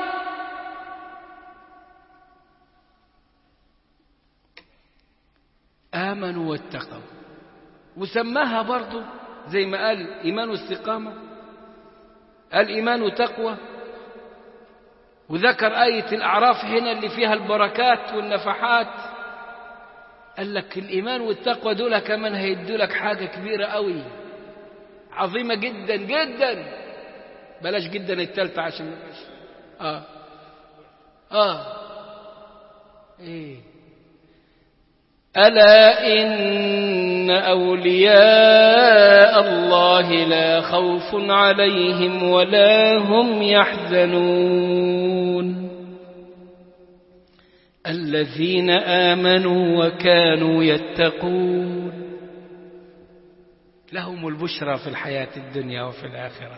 آمنوا واتقوا، وسماها برضو زي ما قال إيمان واستقامة، قال إيمان وتقوى، وذكر آية الأعراف هنا اللي فيها البركات والنفحات. قال لك الإيمان والتقوى دول كمان هيدوا لك حاجة كبيرة قوي، عظيمة جدا جدا. بلاش جدا التالتة عشان إيه؟ ألا إن أولياء الله لا خوف عليهم ولا هم يحزنون الذين آمنوا وكانوا يتقون لهم البشرى في الحياة الدنيا وفي الآخرة.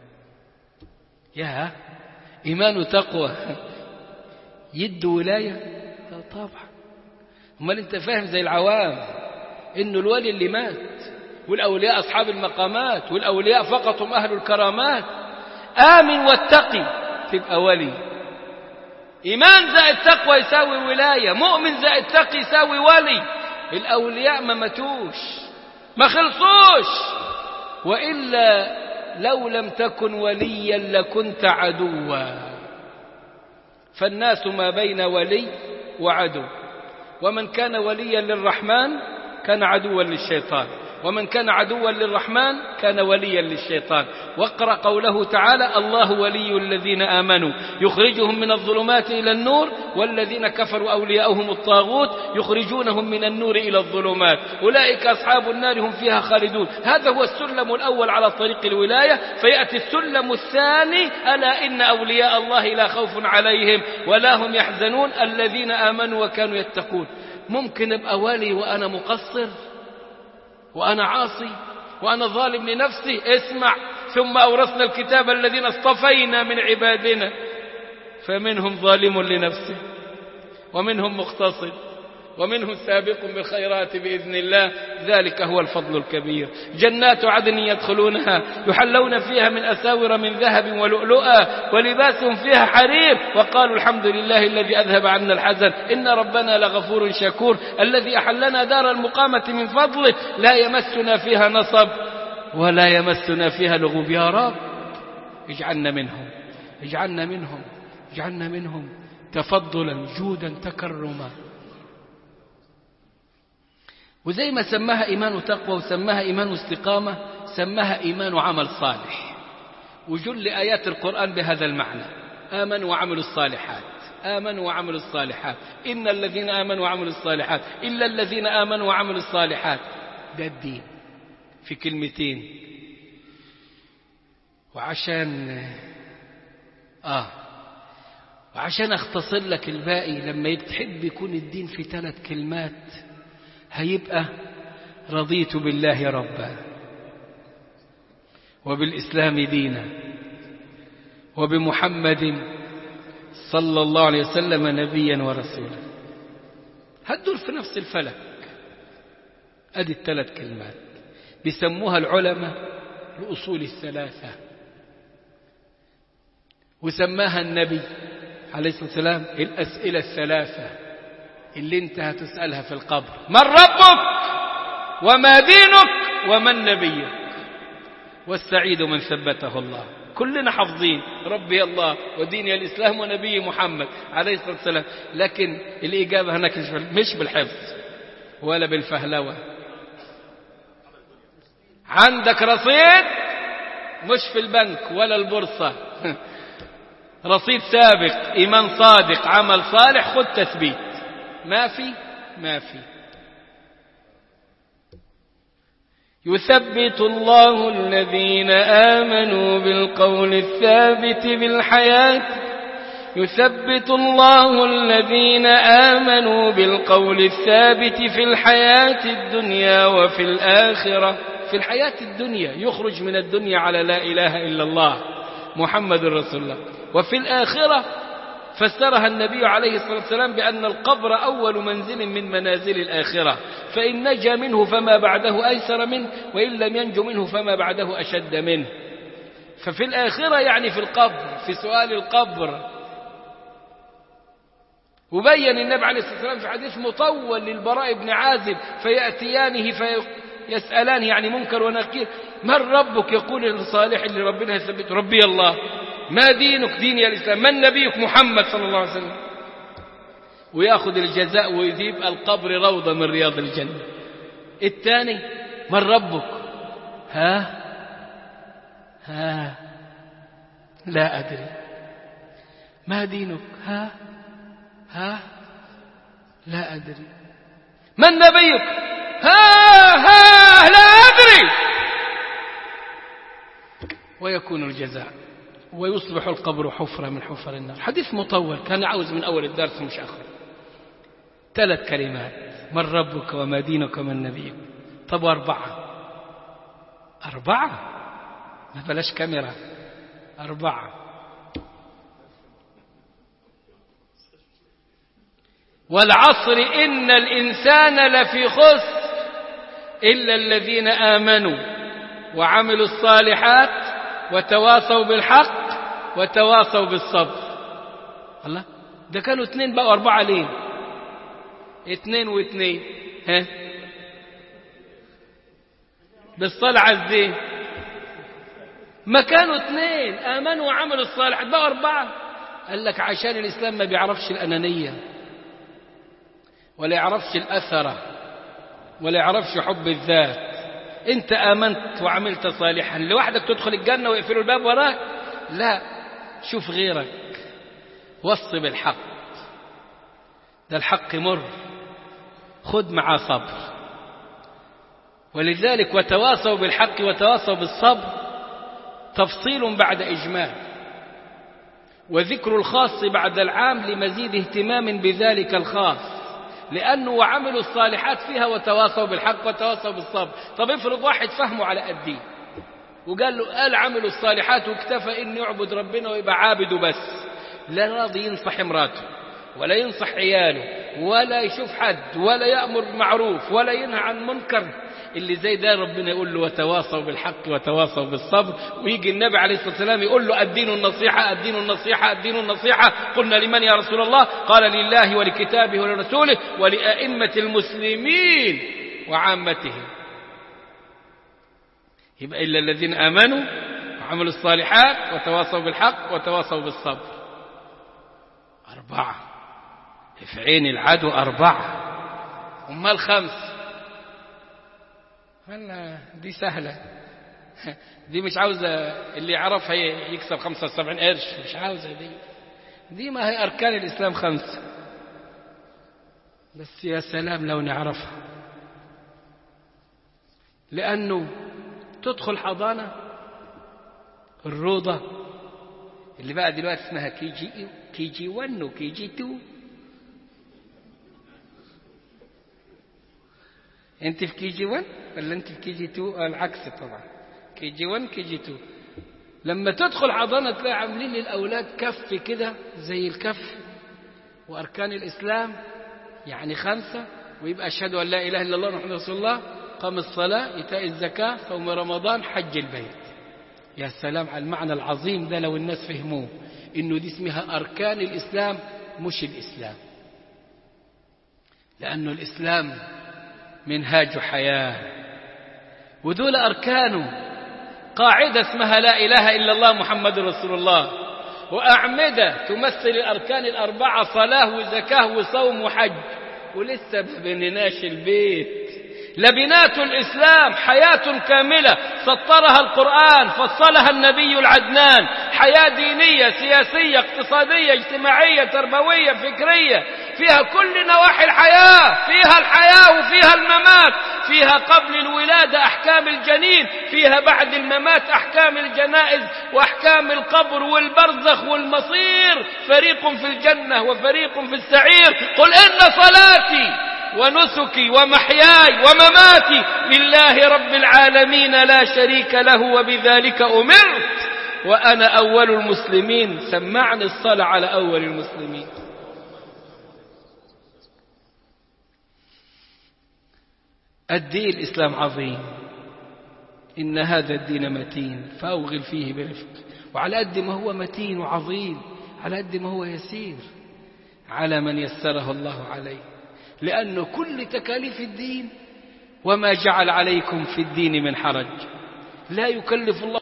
يا إيمان وتقوى يد ولاية؟ طبعا. امال انت فاهم زي العوام انه الولي اللي مات والأولياء أصحاب المقامات والأولياء فقط هم أهل الكرامات؟ آمن واتقي تبقى ولي. إيمان زائد تقوى يساوي ولاية، مؤمن زائد تقي يساوي ولي. الأولياء ما ماتوش ما خلصوش، وإلا لو لم تكن وليا لكنت عدوا. فالناس ما بين ولي وعدو، ومن كان وليا للرحمن كان عدوا للشيطان، ومن كان عدوا للرحمن كان وليا للشيطان. واقرأ قوله تعالى: الله ولي الذين آمنوا يخرجهم من الظلمات إلى النور والذين كفروا أولياؤهم الطاغوت يخرجونهم من النور إلى الظلمات أولئك أصحاب النار هم فيها خالدون. هذا هو السلم الأول على طريق الولاية. فيأتي السلم الثاني: ألا إن أولياء الله لا خوف عليهم ولا هم يحزنون الذين آمنوا وكانوا يتقون. ممكن أبقى ولي وأنا مقصر وأنا عاصي وأنا ظالم لنفسي؟ اسمع: ثم أورثنا الكتاب الذين اصطفينا من عبادنا فمنهم ظالم لنفسه ومنهم مقتصد ومنهم سابق بالخيرات بإذن الله. ذلك هو الفضل الكبير. جنات عدن يدخلونها يحلون فيها من أساور من ذهب ولؤلؤا ولباسهم فيها حرير وقالوا الحمد لله الذي أذهب عنا الحزن إن ربنا لغفور شكور الذي أحلنا دار المقامة من فضله لا يمسنا فيها نصب ولا يمسنا فيها لغوب. يا رب اجعلنا منهم اجعلنا منهم اجعلنا منهم تفضلا جودا تكرما. وزي ما سماها إيمان وتقوى وسماها إيمان واستقامة سماها إيمان وعمل صالح. وجل آيات القرآن بهذا المعنى: آمنوا وعملوا الصالحات آمنوا وعملوا الصالحات إن الذين آمنوا وعملوا الصالحات إلا الذين آمنوا وعملوا الصالحات. ده الدين في كلمتين. وعشان أختصر لك الباقي، لما تحب يكون الدين في 3 كلمات هيبقى: رضيت بالله ربا وبالإسلام دينا وبمحمد صلى الله عليه وسلم نبيا ورسولا. هتدور في نفس الفلك. أدي 3 كلمات بيسموها العلماء الأصول 3، وسماها النبي عليه الصلاة والسلام الأسئلة 3 اللي انت هتسألها في القبر: من ربك وما دينك ومن نبيك. والسعيد من ثبته الله. كلنا حافظين ربي الله وديني الإسلام ونبي محمد عليه الصلاة والسلام، لكن الإجابة هناك مش بالحفظ ولا بالفهلوة. عندك رصيد مش في البنك ولا البورصة رصيد سابق، إيمان صادق، عمل صالح، خد تثبيت. ما في. يثبت الله الذين آمنوا بالقول الثابت في الحياة الدنيا وفي الآخرة. في الحياة الدنيا يخرج من الدنيا على لا إله إلا الله محمد رسول الله. وفي الآخرة فسرها النبي عليه الصلاة والسلام بأن القبر أول منزل من منازل الآخرة، فإن نجا منه فما بعده أيسر منه، وإن لم ينجو منه فما بعده أشد منه. ففي الآخرة يعني في القبر، في سؤال القبر. وبين النبي عليه الصلاة والسلام في حديث مطول للبراء بن عازب: فيأتيانه فيسألان يعني منكر ونكير: من ربك؟ يقول الصالح اللي ربنا يثبت: ربي الله. ما دينك؟ ديني الإسلام. من نبيك؟ محمد صلى الله عليه وسلم. ويأخذ الجزاء ويجيب القبر روضة من رياض الجنة. الثاني: من ربك؟ ها لا أدري. ما دينك؟ ها لا أدري. من نبيك؟ ها لا أدري. ويكون الجزاء ويصبح القبر حفرة من حفر النار. حديث مطول كان عاوز من أول الدرس مش آخر. 3 كلمات: من ربك وما دينك ومن نبيك. طب 4 ما بلاش كاميرا. 4. والعصر إن الإنسان لفي خسر إلا الذين آمنوا وعملوا الصالحات وتواصوا بالحق وتواصوا بالصبر. الله، ده كانوا 2 بقوا 4 ليه؟ 2 و2 ها بالصلاة عزين. ما كانوا 2 آمنوا وعملوا الصالحات بقوا 4. قال لك عشان الإسلام ما بيعرفش الأنانية ولا يعرفش الأثرة ولا يعرفش حب الذات. انت آمنت وعملت صالحا لوحدك تدخل الجنة ويقفلوا الباب وراك؟ لا، شوف غيرك، وصي بالحق. ده الحق مر، خد معاه صبر. ولذلك وتواصوا بالحق وتواصوا بالصبر تفصيل بعد إجمال، وذكر الخاص بعد العام لمزيد اهتمام بذلك الخاص، لأنه وعملوا الصالحات فيها وتواصوا بالحق وتواصوا بالصبر. طب افرض واحد فهمه على قديه وقال له قال عملوا الصالحات واكتفى إنه يعبد ربنا ويبقى عابد بس، لا راضي ينصح امراته ولا ينصح عياله ولا يشوف حد ولا يأمر معروف ولا ينهى عن منكر. اللي زي ده ربنا يقول له وتواصوا بالحق وتواصوا بالصبر، ويجي النبي عليه الصلاة والسلام يقول له الدين النصيحة الدين النصيحة الدين النصيحة. قلنا لمن يا رسول الله؟ قال لله ولكتابه ولرسوله ولأئمة المسلمين وعامتهم. يبقى إلا الذين آمنوا وعملوا الصالحات وتواصوا بالحق وتواصوا بالصبر. 4 في عين العدو 4. أمال 5؟ هلا دي سهلة، دي مش عاوزة اللي يعرفها يكسب 75 قرش، مش عاوزة دي ما هي أركان الإسلام 5. بس يا سلام لو نعرفها، لأنه تدخل حضانة الروضة اللي بقى دلوقتي اسمها كي جي 1 وكي جي 2. انت في كي جي 1 ولا انت في كي جي 2؟ العكس طبعا، كي جي 1 كي جي 2. لما تدخل حضانة تلاقي عاملين للأولاد كف كده زي الكف، وأركان الإسلام يعني 5، ويبقى أشهد أن لا إله إلا الله محمد رسول الله، قام الصلاة، إيتاء الزكاة، صوم رمضان، حج البيت. يا سلام على المعنى العظيم ده لو الناس فهموه، إنه دي اسمها أركان الإسلام مش الإسلام، لأنه الإسلام منهاج حياة، ودول أركانه قاعدة اسمها لا إله إلا الله محمد رسول الله، وأعمدة تمثل الأركان 4: صلاة وزكاة وصوم وحج. ولسه بنناش البيت. لبنات الإسلام حياة كاملة سطرها القرآن، فصلها النبي العدنان، حياة دينية سياسية اقتصادية اجتماعية تربوية فكرية، فيها كل نواحي الحياة، فيها الحياة وفيها الممات، فيها قبل الولادة أحكام الجنين، فيها بعد الممات أحكام الجنائز وأحكام القبر والبرزخ والمصير، فريق في الجنة وفريق في السعير. قل إن صلاتي ونسكي ومحياي ومماتي لله رب العالمين لا شريك له وبذلك أمرت وأنا أول المسلمين. سمعني الصلاة على أول المسلمين. الدين الإسلام عظيم، إن هذا الدين متين فأوغل فيه برفق. وعلى قد ما هو متين وعظيم على قد ما هو يسير على من يسره الله عليه، لأن كل تكاليف الدين وما جعل عليكم في الدين من حرج، لا يكلف الله